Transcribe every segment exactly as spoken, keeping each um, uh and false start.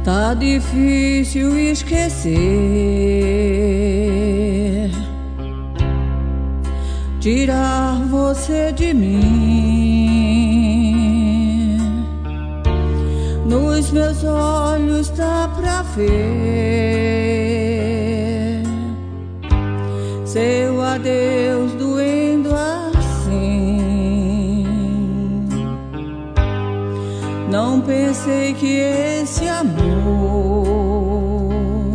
Tá difícil esquecer, tirar você de mim. Nos meus olhos dá pra ver seu adeus doendo assim. Não pensei que esse amor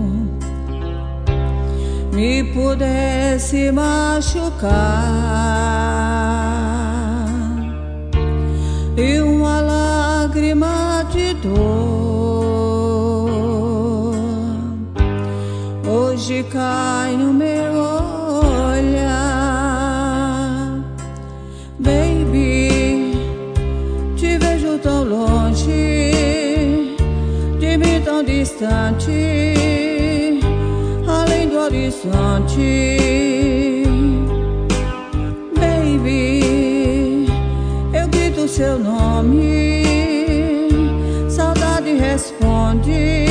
me pudesse machucar, e uma lágrima de dor hoje cai no meu olhar. Baby, te vejo tão longe de mim, tão distante, além do horizonte. Baby, eu grito seu nome, saudade responde.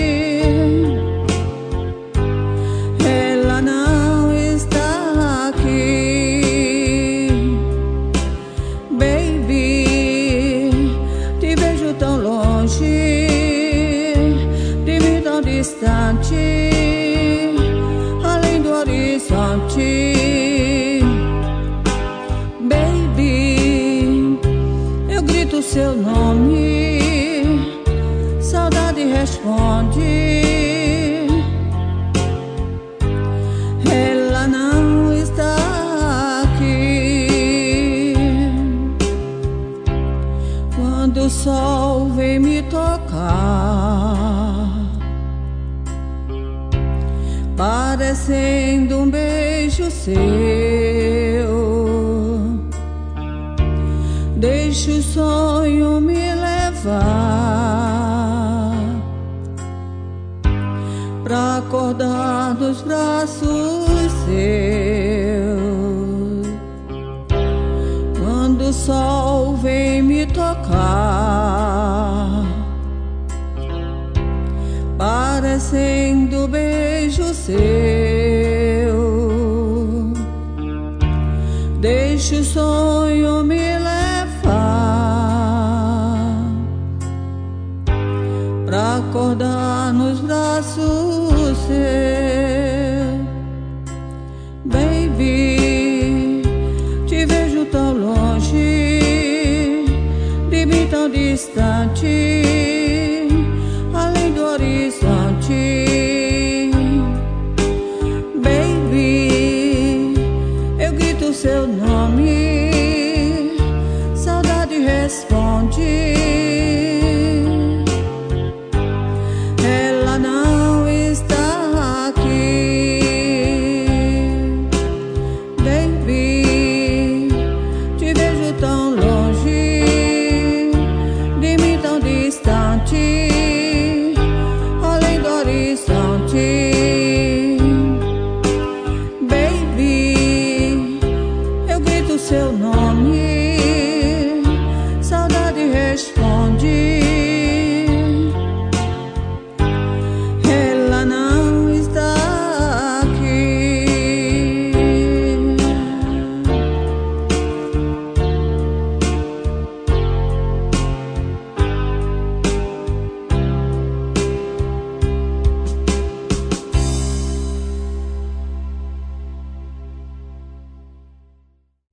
Ela não está aqui. Baby, te vejo tão longe de mim, tão distante, além do horizonte. Baby, eu grito seu nome, saudade responde. Ela não está aqui. Quando o sol vem me tocar, parecendo um beijo seu, deixa o sonho me levar pra acordar nos braços seus. Quando o sol vem me tocar, parecendo beijo seu, deixa o sonho me levar pra acordar nos braços seus. Baby, te vejo tão longe de mim, tão distante, além do horizonte. Baby, eu grito seu nome, saudade responde. Ela não está aqui. Baby, te vejo tão longe de mim, tão distante,